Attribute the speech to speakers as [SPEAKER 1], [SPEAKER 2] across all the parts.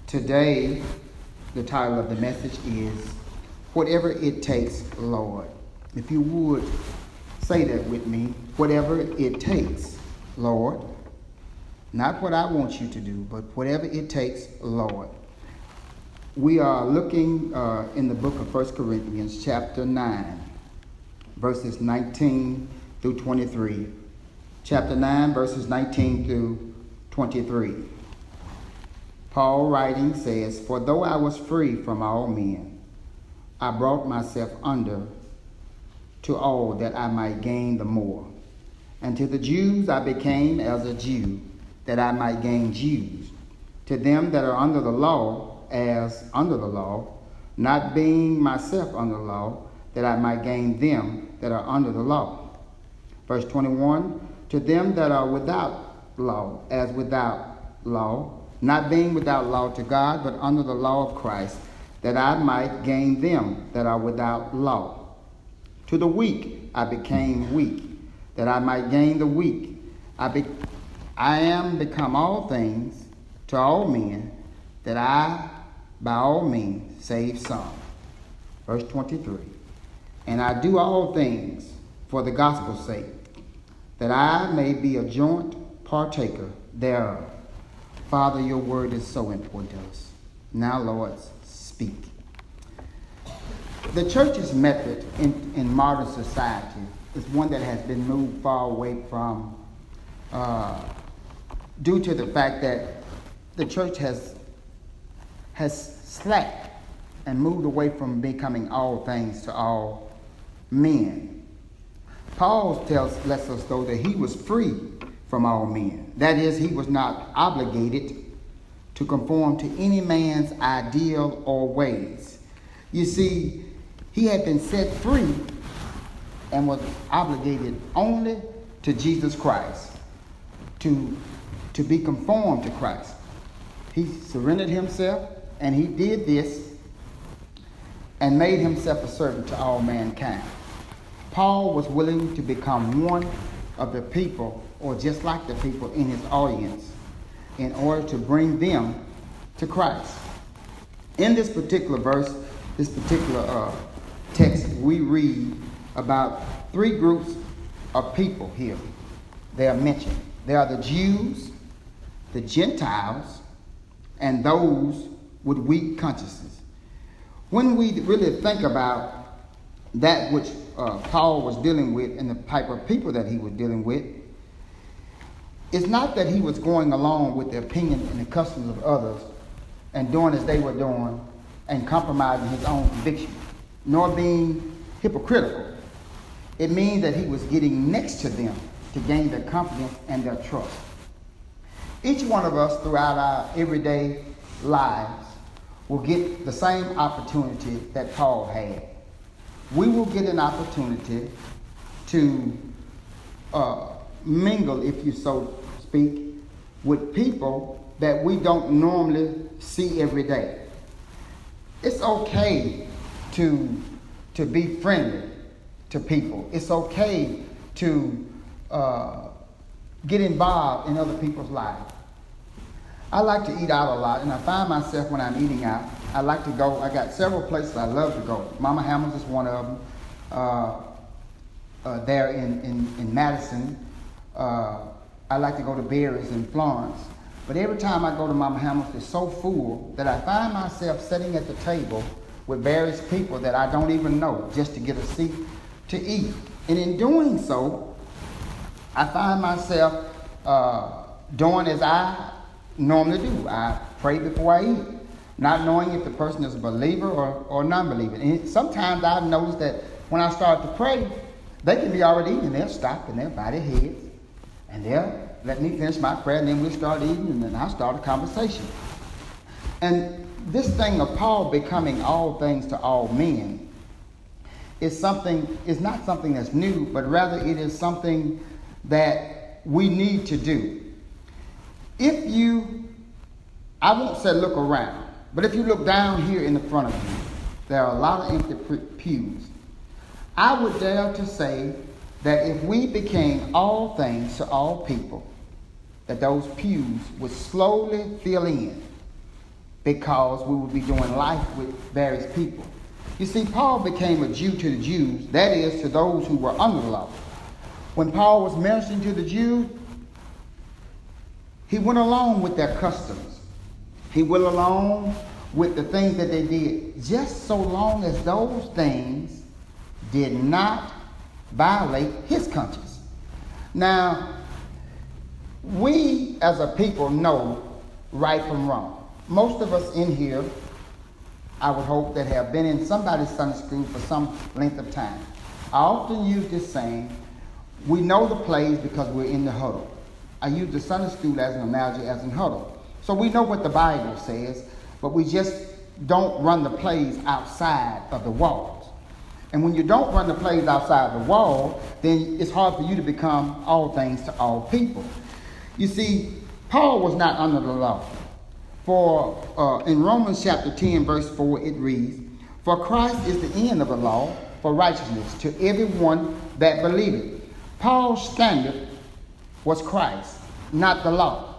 [SPEAKER 1] Today, the title of the message is, Whatever It Takes, Lord. If you would say that with me, whatever it takes, Lord. Not what I want you to do, but whatever it takes, Lord. We are looking in the book of 1 Corinthians chapter 9, verses 19 through 23. Chapter 9, verses 19 through 23. Paul writing says, For though I was free from all men, I brought myself under to all that I might gain the more. And to the Jews I became as a Jew, that I might gain Jews. To them that are under the law, as under the law, not being myself under the law, that I might gain them that are under the law. Verse 21, To them that are without law, as without law, not being without law to God, but under the law of Christ, that I might gain them that are without law. To the weak I became weak, that I might gain the weak. I am become all things to all men, that I by all means save some. Verse 23, And I do all things for the gospel's sake, that I may be a joint partaker thereof. Father, your word is so important to us. Now, Lord, speak. The church's method in modern society is one that has been moved far away from, due to the fact that the church has slacked and moved away from becoming all things to all men. Paul lets us know that he was free from all men. That is, he was not obligated to conform to any man's ideal or ways. You see, he had been set free and was obligated only to Jesus Christ, to be conformed to Christ. He surrendered himself, and he did this and made himself a servant to all mankind. Paul was willing to become one of the people, or just like the people in his audience, in order to bring them to Christ. In this particular verse, this particular text, we read about three groups of people here. They are mentioned. They are the Jews, the Gentiles, and those with weak consciences. When we really think about that which Paul was dealing with and the type of people that he was dealing with, it's not that he was going along with the opinion and the customs of others and doing as they were doing and compromising his own conviction, nor being hypocritical. It means that he was getting next to them to gain their confidence and their trust. Each one of us throughout our everyday lives will get the same opportunity that Paul had. We will get an opportunity to mingle, if you so speak, with people that we don't normally see every day. It's okay to be friendly to people. It's okay to get involved in other people's lives. I like to eat out a lot, and I find myself when I'm eating out, I like to go. I got several places I love to go. Mama Hamil's is one of them. There in Madison. I like to go to Barry's in Florence. But every time I go to Mama Hamil's, it's so full that I find myself sitting at the table with various people that I don't even know just to get a seat to eat. And in doing so, I find myself doing as I normally do. I pray before I eat, not knowing if the person is a believer or non-believer. And sometimes I've noticed that when I start to pray, they can be already eating, and they'll stop and they'll bow their heads and they'll let me finish my prayer, and then we'll start eating, and then I'll start a conversation. And this thing of Paul becoming all things to all men is not something that's new, but rather it is something that we need to do. I won't say look around, but if you look down here in the front of you, there are a lot of empty pews. I would dare to say that if we became all things to all people, that those pews would slowly fill in because we would be doing life with various people. You see, Paul became a Jew to the Jews, that is, to those who were under the law. When Paul was ministering to the Jews, he went along with their customs. He went along with the things that they did, just so long as those things did not violate his conscience. Now, we as a people know right from wrong. Most of us in here, I would hope, that have been in somebody's Sunday school for some length of time. I often use this saying, we know the plays because we're in the huddle. I use the Sunday school as an analogy, as in huddle. So we know what the Bible says, but we just don't run the plays outside of the walls. And when you don't run the plays outside the wall, then it's hard for you to become all things to all people. You see, Paul was not under the law. For in Romans chapter 10, verse 4, it reads, "For Christ is the end of the law for righteousness to everyone that believeth." Paul's standard was Christ, not the law.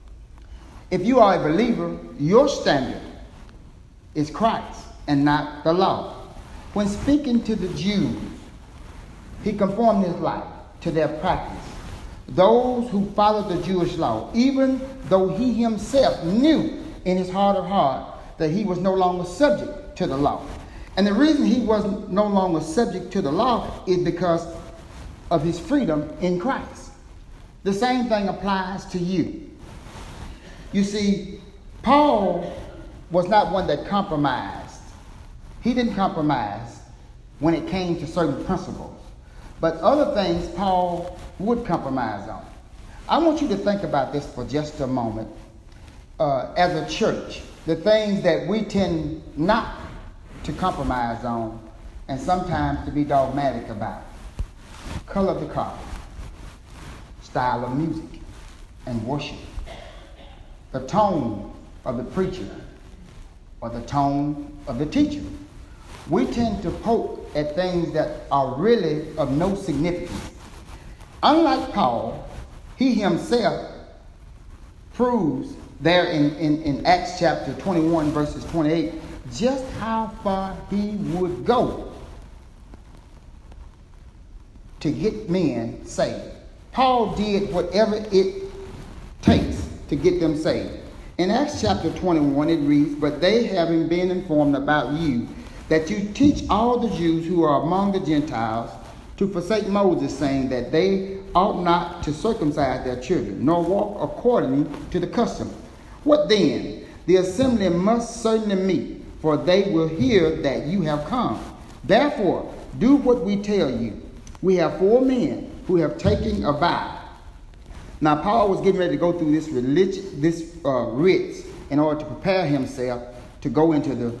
[SPEAKER 1] If you are a believer, your standard is Christ and not the law. When speaking to the Jews, he conformed his life to their practice. Those who followed the Jewish law, even though he himself knew in his heart of heart that he was no longer subject to the law. And the reason he was no longer subject to the law is because of his freedom in Christ. The same thing applies to you. You see, Paul was not one that compromised. He didn't compromise when it came to certain principles. But other things Paul would compromise on. I want you to think about this for just a moment. As a church, the things that we tend not to compromise on and sometimes to be dogmatic about. Color of the carpet, style of music and worship, the tone of the preacher or the tone of the teacher. We tend to poke at things that are really of no significance. Unlike Paul, he himself proves there in Acts chapter 21, verses 28, just how far he would go to get men saved. Paul did whatever it takes to get them saved. In Acts chapter 21, it reads, "But they, having been informed about you, that you teach all the Jews who are among the Gentiles to forsake Moses, saying that they ought not to circumcise their children, nor walk according to the custom. What then? The assembly must certainly meet, for they will hear that you have come. Therefore, do what we tell you. We have 4 men who have taken a vow." Now, Paul was getting ready to go through this rites in order to prepare himself to go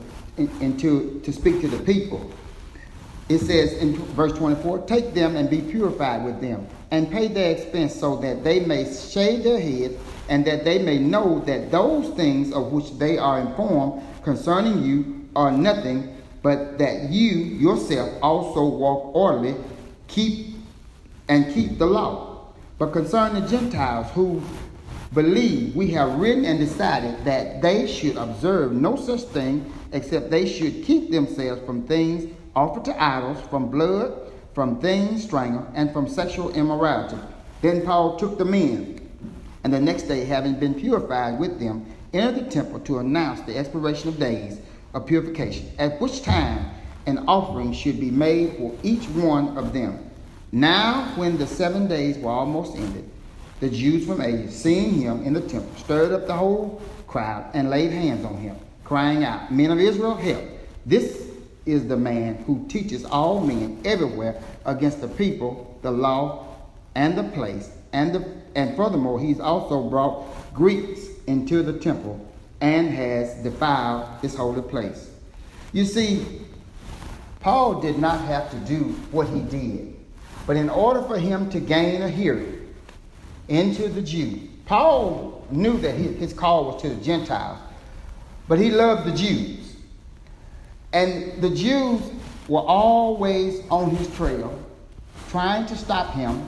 [SPEAKER 1] to speak to the people. It says in verse 24, "Take them and be purified with them, and pay their expense, so that they may shave their heads, and that they may know that those things of which they are informed concerning you are nothing, but that you yourself also walk orderly, keep the law. But concerning the Gentiles who believe, we have written and decided that they should observe no such thing, except they should keep themselves from things offered to idols, from blood, from things strangled, and from sexual immorality." Then Paul took the men, and the next day, having been purified with them, entered the temple to announce the expiration of days of purification, at which time an offering should be made for each one of them. Now, when the 7 days were almost ended, the Jews from Asia, seeing him in the temple, stirred up the whole crowd and laid hands on him, crying out, "Men of Israel, help! This is the man who teaches all men everywhere against the people, the law, and the place. And furthermore, he's also brought Greeks into the temple and has defiled this holy place." You see, Paul did not have to do what he did. But in order for him to gain a hearing into the Jews, Paul knew that his call was to the Gentiles, but he loved the Jews. And the Jews were always on his trail, trying to stop him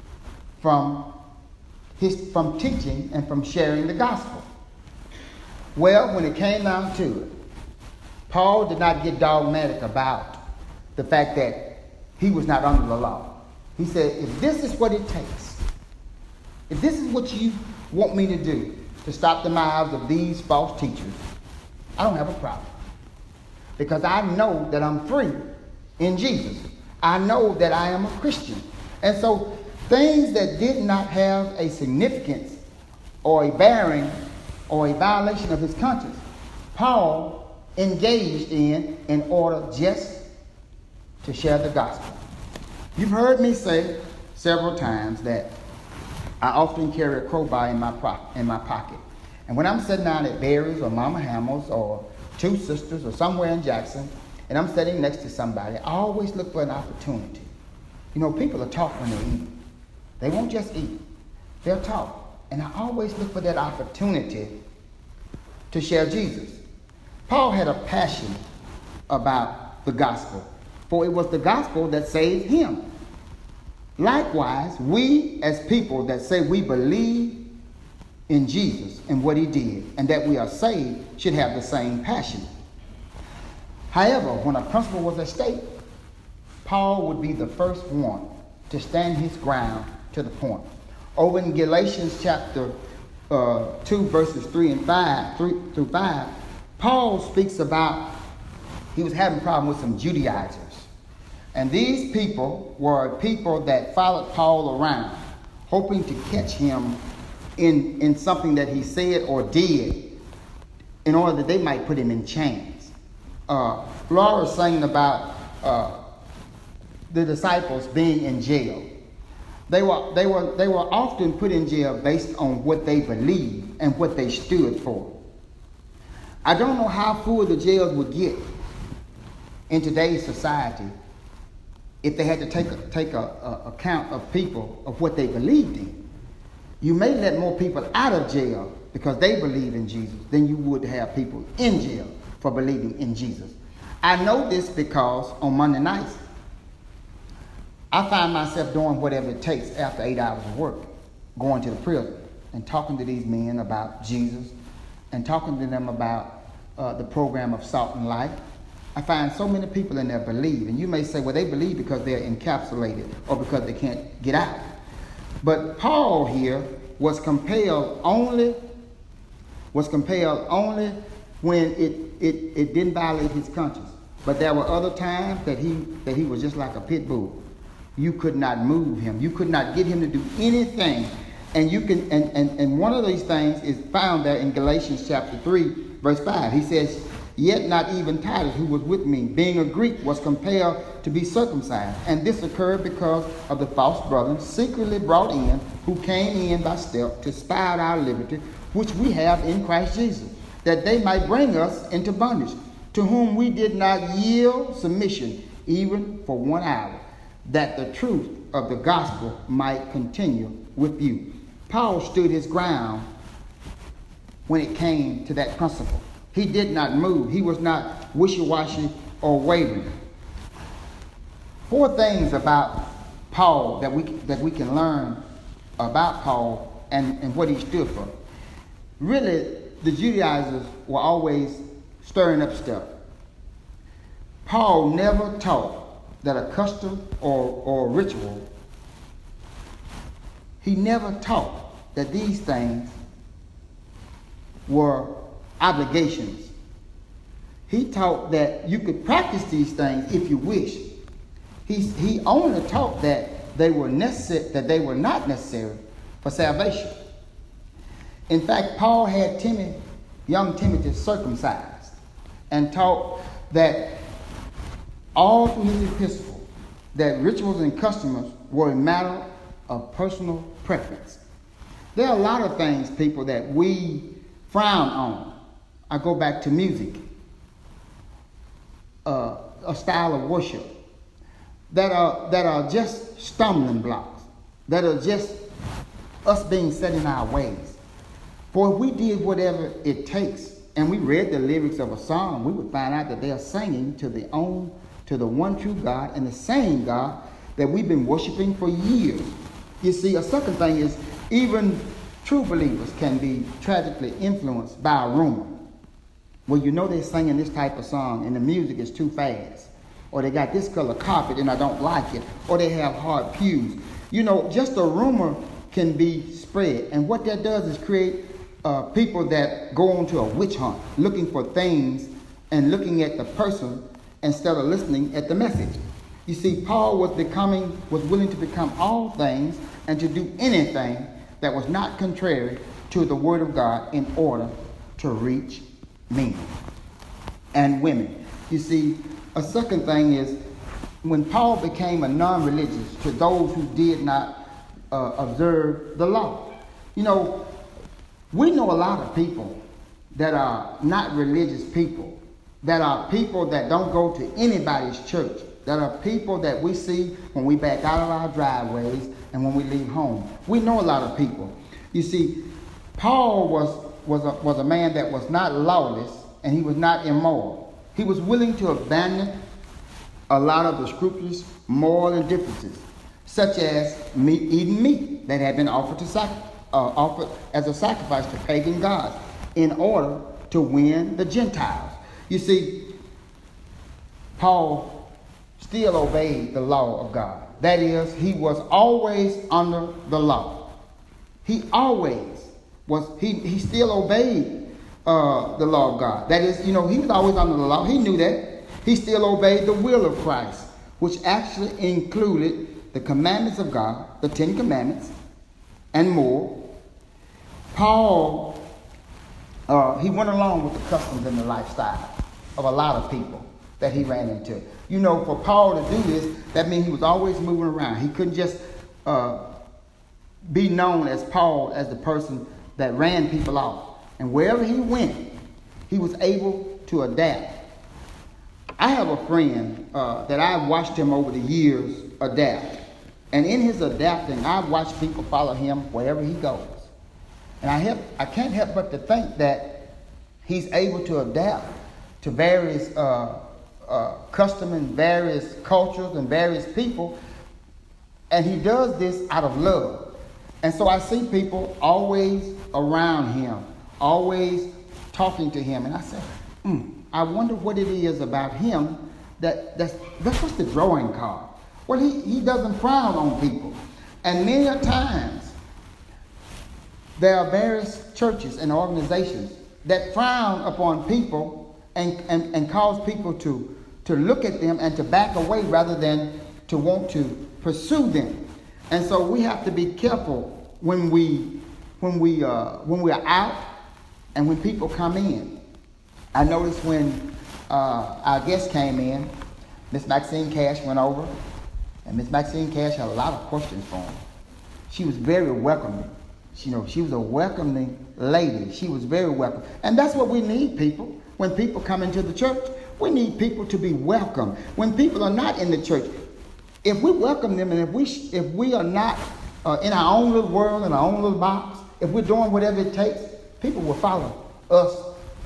[SPEAKER 1] from teaching and from sharing the gospel. Well, when it came down to it, Paul did not get dogmatic about the fact that he was not under the law. He said, if this is what it takes, if this is what you want me to do to stop the mouths of these false teachers, I don't have a problem. Because I know that I'm free in Jesus. I know that I am a Christian. And so things that did not have a significance or a bearing or a violation of his conscience, Paul engaged in order just to share the gospel. You've heard me say several times that I often carry a crowbar in my pocket. And when I'm sitting down at Barry's or Mama Hamill's or Two Sisters or somewhere in Jackson, and I'm sitting next to somebody, I always look for an opportunity. You know, people are talk when they eat. They won't just eat. They'll talk. And I always look for that opportunity to share Jesus. Paul had a passion about the gospel, for it was the gospel that saved him. Likewise, we as people that say we believe in Jesus and what he did and that we are saved should have the same passion. However, when a principle was at stake, Paul would be the first one to stand his ground to the point. Over in Galatians chapter 2, verses 3 through 5, Paul speaks about he was having a problem with some Judaizers. And these people were people that followed Paul around, hoping to catch him in something that he said or did in order that they might put him in chains. Laura sang about the disciples being in jail. They were often put in jail based on what they believed and what they stood for. I don't know how full the jails would get in today's society if they had to take a count of people of what they believed in. You may let more people out of jail because they believe in Jesus than you would have people in jail for believing in Jesus. I know this because on Monday nights, I find myself doing whatever it takes after 8 hours of work, going to the prison and talking to these men about Jesus and talking to them about the program of Salt and Light. I find so many people in there believe. And you may say, well, they believe because they're encapsulated or because they can't get out. But Paul here was compelled only when it didn't violate his conscience. But there were other times that he was just like a pit bull. You could not move him. You could not get him to do anything. And you can and one of these things is found there in Galatians chapter 3, verse 5. He says, yet not even Titus, who was with me, being a Greek, was compelled to be circumcised. And this occurred because of the false brethren secretly brought in, who came in by stealth to spy out our liberty, which we have in Christ Jesus, that they might bring us into bondage, to whom we did not yield submission even for 1 hour, that the truth of the gospel might continue with you. Paul stood his ground when it came to that principle. He did not move. He was not wishy-washy or wavering. 4 things about Paul that we can learn about Paul and what he stood for. Really, the Judaizers were always stirring up stuff. Paul never taught that a custom or ritual, he never taught that these things were obligations. He taught that you could practice these things if you wish. He only taught that they were necessary, that they were not necessary for salvation. In fact, Paul had young Timothy circumcised and taught that all through his epistle that rituals and customs were a matter of personal preference. There are a lot of things, people, that we frown on. I go back to music, a style of worship that are just stumbling blocks, that are just us being set in our ways. For if we did whatever it takes and we read the lyrics of a song, we would find out that they are singing to the one true God and the same God that we've been worshiping for years. You see, a second thing is even true believers can be tragically influenced by a rumor. Well, you know they're singing this type of song and the music is too fast. Or they got this color carpet and I don't like it. Or they have hard pews. You know, just a rumor can be spread. And what that does is create people that go on to a witch hunt, looking for things and looking at the person instead of listening at the message. You see, Paul was willing to become all things and to do anything that was not contrary to the word of God in order to reach men and women. You see, a second thing is when Paul became a non-religious to those who did not observe the law. You know, we know a lot of people that are not religious people, that are people that don't go to anybody's church, that are people that we see when we back out of our driveways and when we leave home. We know a lot of people. You see, Paul was a man that was not lawless and he was not immoral. He was willing to abandon a lot of the scrupulous moral indifferences, such as eating meat that had been offered as a sacrifice to pagan gods in order to win the Gentiles. You see, Paul still obeyed the law of God. That is, he was always under the law. He always was, he still obeyed the law of God. That is, you know, he was always under the law. He knew that. He still obeyed the will of Christ, which actually included the commandments of God, the 10 Commandments, and more. Paul, he went along with the customs and the lifestyle of a lot of people that he ran into. You know, for Paul to do this, that means he was always moving around. He couldn't just be known as Paul, as the person that ran people off. And wherever he went, he was able to adapt. I have a friend that I've watched him over the years adapt. And in his adapting, I've watched people follow him wherever he goes. And I can't help but to think that he's able to adapt to various customs and various cultures and various people. And he does this out of love. And so I see people always around him, always talking to him. And I say, I wonder what it is about him that's what's the drawing card. Well, he doesn't frown on people. And many a times, there are various churches and organizations that frown upon people and cause people to look at them and to back away rather than to want to pursue them. And so we have to be careful when we're out and when people come in. I noticed when our guest came in, Miss Maxine Cash went over, and Miss Maxine Cash had a lot of questions for him. She was very welcoming. You know, she was a welcoming lady. She was very welcome. And that's what we need, people. When people come into the church, we need people to be welcome. When people are not in the church, if we welcome them and if we are not in our own little world, in our own little box, if we're doing whatever it takes, people will follow us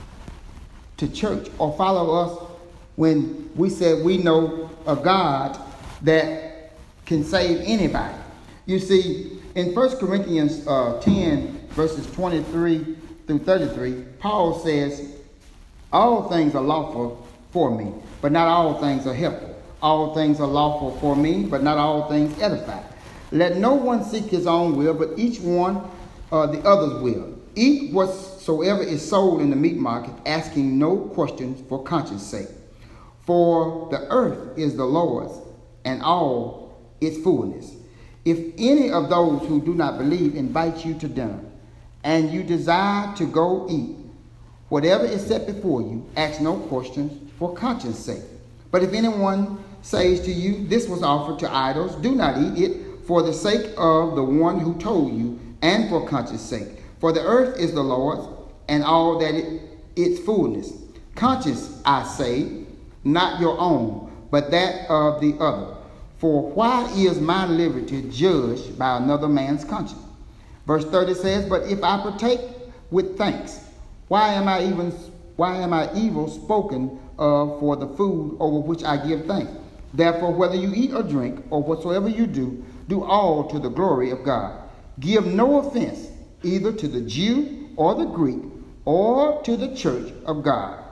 [SPEAKER 1] to church or follow us when we said we know a God that can save anybody. You see, in 1 Corinthians 10, verses 23 through 33, Paul says, all things are lawful for me, but not all things are helpful. All things are lawful for me, but not all things edify. Let no one seek his own will, but each one the other's will. Eat whatsoever is sold in the meat market, asking no questions for conscience sake. For the earth is the Lord's, and all its fullness. If any of those who do not believe invite you to dinner, and you desire to go eat, whatever is set before you, ask no questions for conscience sake. But if anyone says to you, this was offered to idols, do not eat it for the sake of the one who told you, and for conscience sake. For the earth is the Lord's, and all that its fullness. Conscience, I say, not your own, but that of the other. For why is my liberty judged by another man's conscience? Verse 30 says, but if I partake with thanks, why am I evil spoken of for the food over which I give thanks? Therefore, whether you eat or drink, or whatsoever you do, do all to the glory of God. Give no offense either to the Jew or the Greek, or to the church of God.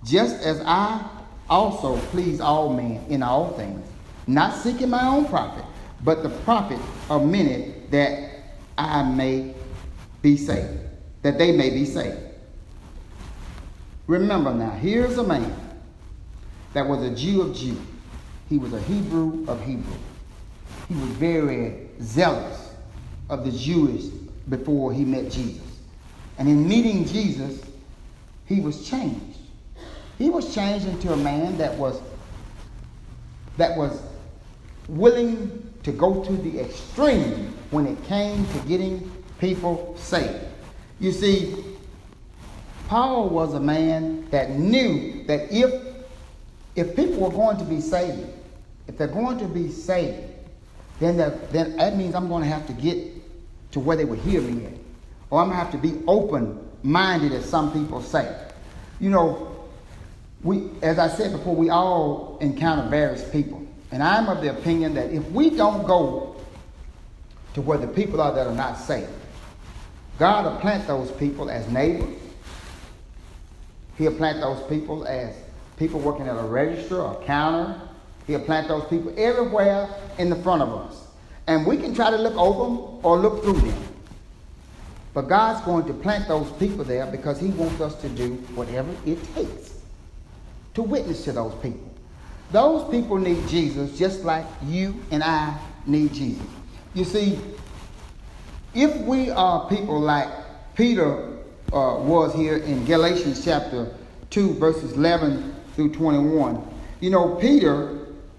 [SPEAKER 1] just as I also please all men in all things, not seeking my own profit, but the profit of many, that I may be saved, that they may be saved. Remember now, here's a man that was a Jew of Jews. He was a Hebrew of Hebrew. He was very zealous of the Jewish before he met Jesus. And in meeting Jesus, he was changed. He was changed into a man that was willing to go to the extreme when it came to getting people saved. You see, Paul was a man that knew that if people were going to be saved, if they're going to be saved, then that means I'm going to have to get to where they would hear me at. Or I'm going to have to be open-minded, as some people say. You know, as I said before, we all encounter various people. And I'm of the opinion that if we don't go to where the people are that are not saved, God will plant those people as neighbors. He'll plant those people as people working at a register or counter. He'll plant those people everywhere in the front of us. And we can try to look over them or look through them. But God's going to plant those people there because he wants us to do whatever it takes to witness to those people. Those people need Jesus just like you and I need Jesus. You see, if we are people like Peter was here in Galatians chapter 2, verses 11 through 21. You know, Peter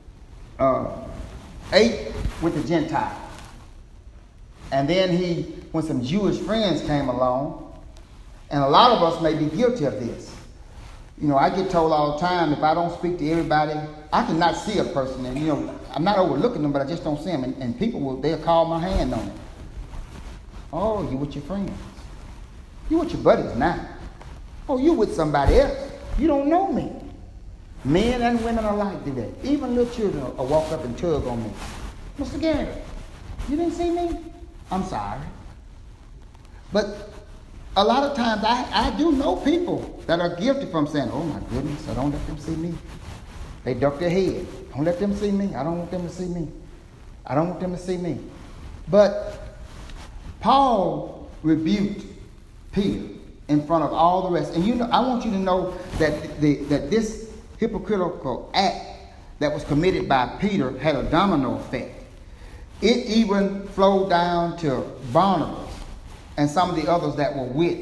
[SPEAKER 1] ate with the Gentiles. And then when some Jewish friends came along, and a lot of us may be guilty of this. You know, I get told all the time, if I don't speak to everybody, I cannot see a person. And, you know, I'm not overlooking them, but I just don't see them. And people they'll call my hand on it. Oh, you with your friends. You with your buddies now. Oh, you with somebody else. You don't know me. Men and women alike do that. Even little children will walk up and tug on me. Mr. Gary, you didn't see me? I'm sorry. But a lot of times I do know people that are guilty from saying, oh my goodness, I don't let them see me. They duck their head. Don't let them see me. I don't want them to see me. I don't want them to see me. But Paul rebuked Peter in front of all the rest. And you know, I want you to know that that this hypocritical act that was committed by Peter had a domino effect. It even flowed down to Barnabas and some of the others that were with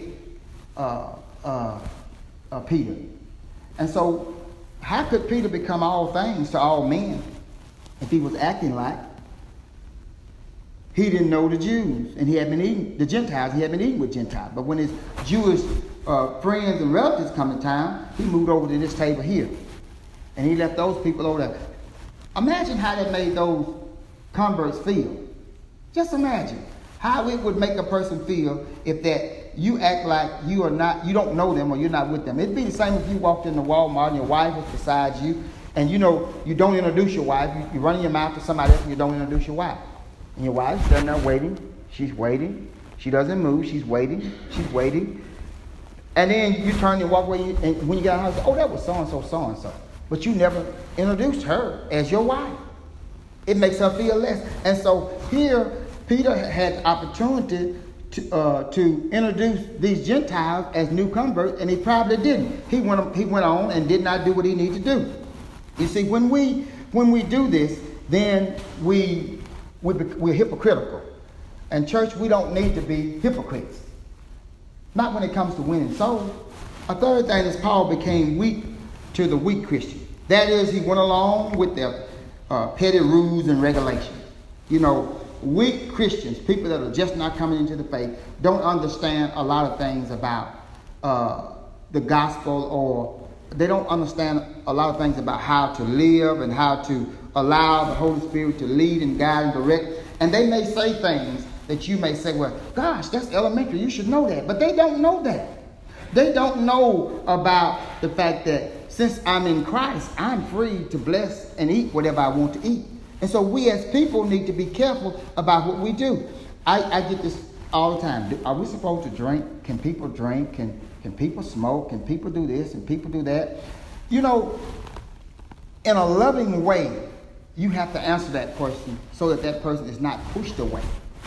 [SPEAKER 1] Peter. And so, how could Peter become all things to all men if he was acting like he didn't know the Jews and he had been eating the Gentiles? He had been eating with Gentiles. But when his Jewish friends and relatives come to town, he moved over to this table here, and he left those people over there. Imagine how that made those converts feel. Just imagine how it would make a person feel if that you act like you don't know them or you're not with them. It'd be the same if you walked into Walmart and your wife was beside you, and you know you don't introduce your wife. You're running your mouth to somebody else and you don't introduce your wife. And your wife's sitting there waiting. She's waiting. She doesn't move. She's waiting. She's waiting. And then you turn and walk away, and when you get out of the house, oh, that was so-and-so, so-and-so. But you never introduced her as your wife. It makes her feel less. And so here, Peter had the opportunity to introduce these Gentiles as new converts, and he probably didn't. He went on and did not do what he needed to do. You see, when we do this, then we're hypocritical. And church, we don't need to be hypocrites. Not when it comes to winning souls. A third thing is Paul became weak to the weak Christian. That is, he went along with their petty rules and regulations. You know, weak Christians, people that are just not coming into the faith, don't understand a lot of things about the gospel, or they don't understand a lot of things about how to live and how to allow the Holy Spirit to lead and guide and direct. And they may say things that you may say, well, gosh, that's elementary. You should know that. But they don't know that. They don't know about the fact that since I'm in Christ, I'm free to bless and eat whatever I want to eat. And so we as people need to be careful about what we do. I get this all the time. Are we supposed to drink? Can people drink? Can people smoke? Can people do this and people do that? You know, in a loving way, you have to answer that question so that that person is not pushed away.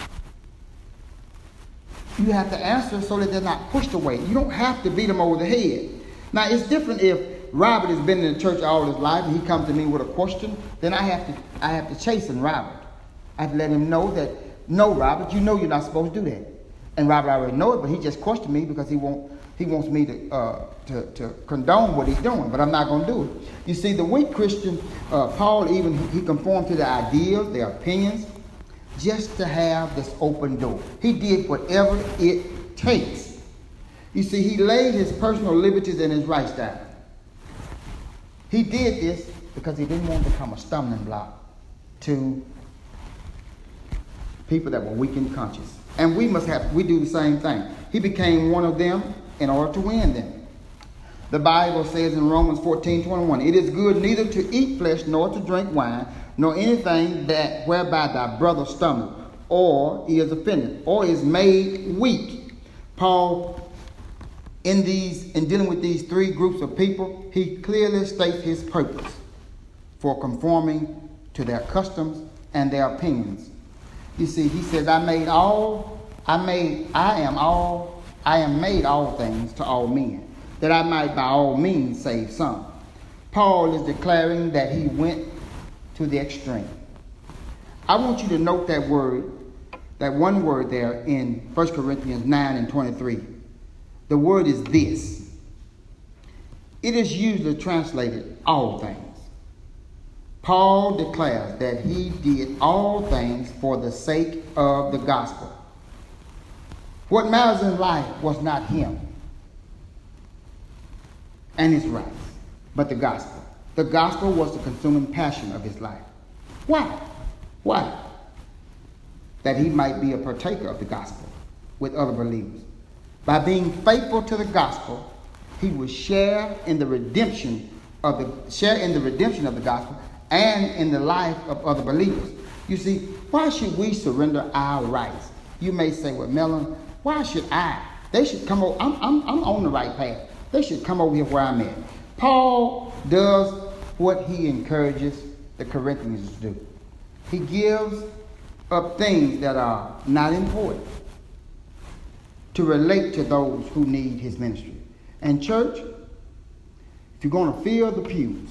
[SPEAKER 1] You have to answer so that they're not pushed away. You don't have to beat them over the head. Now, it's different if Robert has been in the church all his life and he comes to me with a question, then I have to chasten Robert. I have to let him know that, no, Robert, you know you're not supposed to do that. And Robert already knows it, but he just questioned me because he wants me to condone what he's doing, but I'm not going to do it. You see, the weak Christian, Paul he conformed to the ideas, their opinions, just to have this open door. He did whatever it takes. You see, he laid his personal liberties and his rights down. He did this because he didn't want to become a stumbling block to people that were weak in conscience. And we do the same thing. He became one of them in order to win them. The Bible says in Romans 14:21, it is good neither to eat flesh nor to drink wine, nor anything that whereby thy brother stumbles, or is offended, or is made weak. Paul, in dealing with these three groups of people, he clearly states his purpose for conforming to their customs and their opinions. You see, he says, I am made all things to all men, that I might by all means save some. Paul is declaring that he went to the extreme. I want you to note that one word there in 1 Corinthians 9:23. The word is this. It is usually translated all things. Paul declares that he did all things for the sake of the gospel. What matters in life was not him and his rights, but the gospel. The gospel was the consuming passion of his life. Why? Why? That he might be a partaker of the gospel with other believers. By being faithful to the gospel, he would share in the redemption of the gospel and in the life of other believers. You see, why should we surrender our rights? You may say, well, Melon, why should I? They should come over. I'm on the right path. They should come over here where I'm at. Paul does what he encourages the Corinthians to do. He gives up things that are not important to relate to those who need his ministry. And church, if you're going to fill the pews,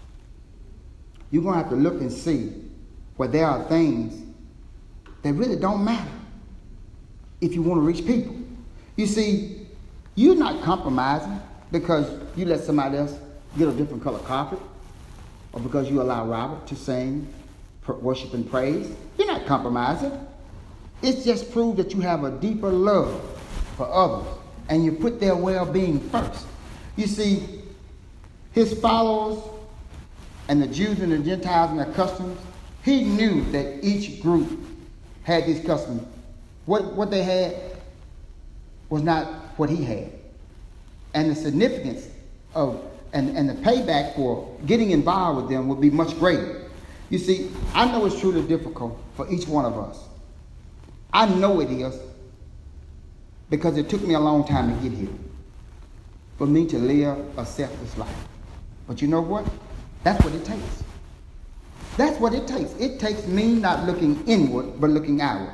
[SPEAKER 1] you're going to have to look and see where there are things that really don't matter if you want to reach people. You see, you're not compromising because you let somebody else get a different color carpet or because you allow Robert to sing worship and praise. You're not compromising. It's just proof that you have a deeper love for others and you put their well-being first. You see, his followers and the Jews and the Gentiles and their customs, he knew that each group had these customs. What they had was not what he had. And the significance of and the payback for getting involved with them would be much greater. You see, I know it's truly difficult for each one of us. I know it is because it took me a long time to get here for me to live a selfless life. But you know what? That's what it takes. That's what it takes. It takes me not looking inward, but looking outward.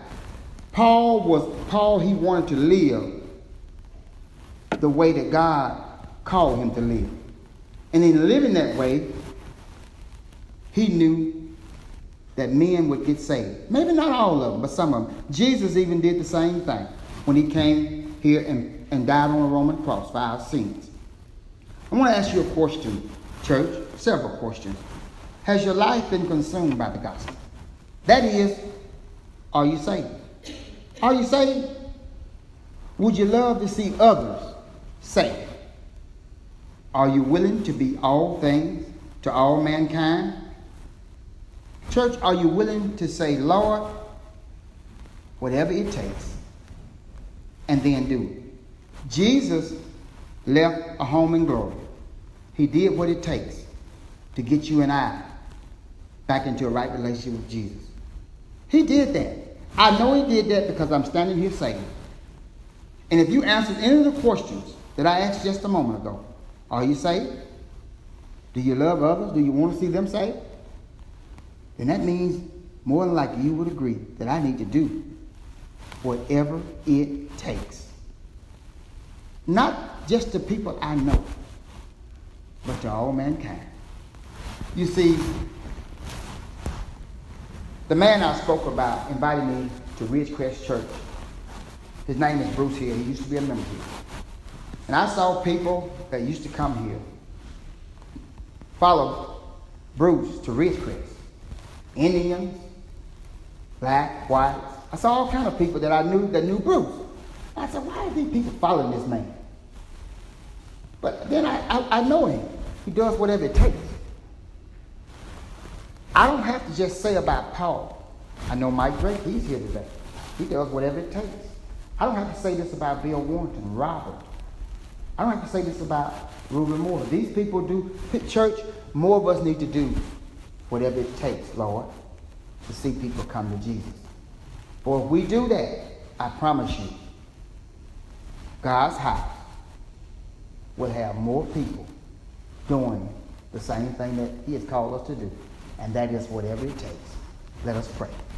[SPEAKER 1] Paul, he wanted to live the way that God called him to live. And in living that way, he knew that men would get saved. Maybe not all of them, but some of them. Jesus even did the same thing when he came here and died on a Roman cross for our sins. I want to ask you a question, church, several questions. Has your life been consumed by the gospel? That is, are you saved? Are you saved? Would you love to see others saved? Are you willing to be all things to all mankind? Church, are you willing to say, Lord, whatever it takes, and then do it? Jesus left a home in glory. He did what it takes to get you and I back into a right relationship with Jesus. He did that. I know he did that because I'm standing here saying it. And if you answered any of the questions that I asked just a moment ago. Are you saved? Do you love others? Do you want to see them saved? Then that means more than likely you would agree that I need to do whatever it takes. Not just to people I know, but to all mankind. You see, the man I spoke about invited me to Ridgecrest Church. His name is Bruce Hill. He used to be a member here. And I saw people that used to come here follow Bruce to Ridgecrest. Indians, black, whites. I saw all kind of people that I knew that knew Bruce. I said, why are these people following this man? But then I know him. He does whatever it takes. I don't have to just say about Paul. I know Mike Drake, he's here today. He does whatever it takes. I don't have to say this about Bill Warrington, Robert. I don't have to say this about Reuben Moore. These people do. Church, more of us need to do whatever it takes, Lord, to see people come to Jesus. For if we do that, I promise you, God's house will have more people doing the same thing that he has called us to do. And that is whatever it takes. Let us pray.